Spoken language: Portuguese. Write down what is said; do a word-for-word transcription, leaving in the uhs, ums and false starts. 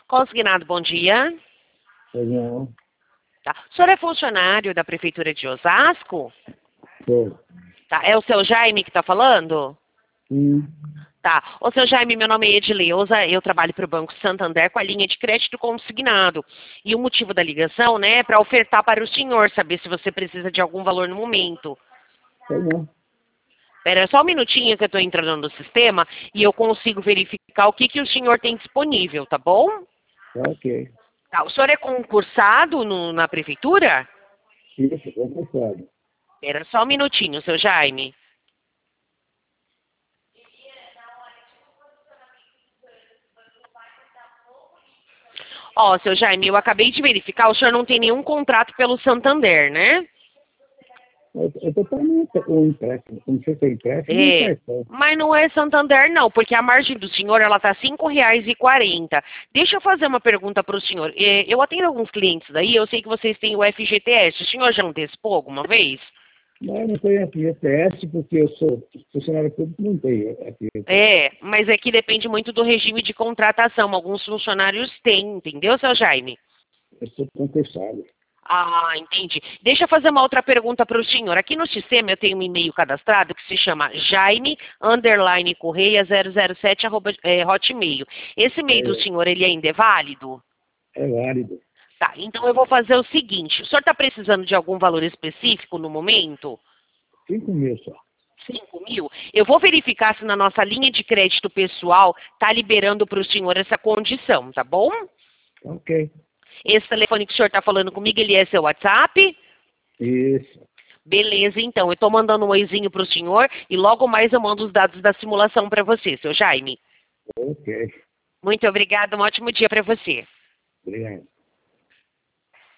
Consignado, bom dia. Pois não. Tá. O senhor é funcionário da Prefeitura de Osasco? Sou. Tá. É o seu Jaime que está falando? Sim. Tá. Ô, seu Jaime, meu nome é Edileuza, eu trabalho para o Banco Santander com a linha de crédito consignado. E o motivo da ligação, né, é para ofertar para o senhor, saber se você precisa de algum valor no momento. Pois não. Espera só um minutinho que eu estou entrando no sistema e eu consigo verificar o que, que o senhor tem disponível, tá bom? Tá ok. Tá. O senhor é concursado no- na Prefeitura? Isso, compensado. Espera só um minutinho, seu Jaime. Ó, seu Jaime, eu acabei de verificar, o senhor não tem nenhum contrato pelo Santander, né? Eu eu tô pagando o empréstimo. Não sei se é empréstimo ou É, cartão. mas não é Santander não, porque a margem do senhor, ela tá cinco reais e quarenta. Deixa eu fazer uma pergunta para o senhor. É, eu atendo alguns clientes daí, eu sei que vocês têm o F G T S. O senhor já antecipou alguma vez? Mas eu não tenho F G T S porque eu sou funcionário público, não tenho F G T S. É, mas aqui depende muito do regime de contratação. Alguns funcionários têm, entendeu, seu Jaime? Eu sou concursado. Ah, entendi. Deixa eu fazer uma outra pergunta para o senhor. Aqui no sistema eu tenho um e-mail cadastrado que se chama Jaime underline Correia zero zero sete arroba é, hotmail. Esse e-mail do É, senhor, ele ainda é válido? é válido. Tá, então eu vou fazer o seguinte. O senhor está precisando de algum valor específico no momento? Cinco mil só. Cinco mil? Eu vou verificar se na nossa linha de crédito pessoal está liberando para o senhor essa condição, tá bom? Tá ok. Esse telefone que o senhor está falando comigo, ele é seu WhatsApp? Isso. Beleza, então. Eu estou mandando um oizinho para o senhor e logo mais eu mando os dados da simulação para você, seu Jaime. Ok. Muito obrigada, um ótimo dia para você. Obrigado.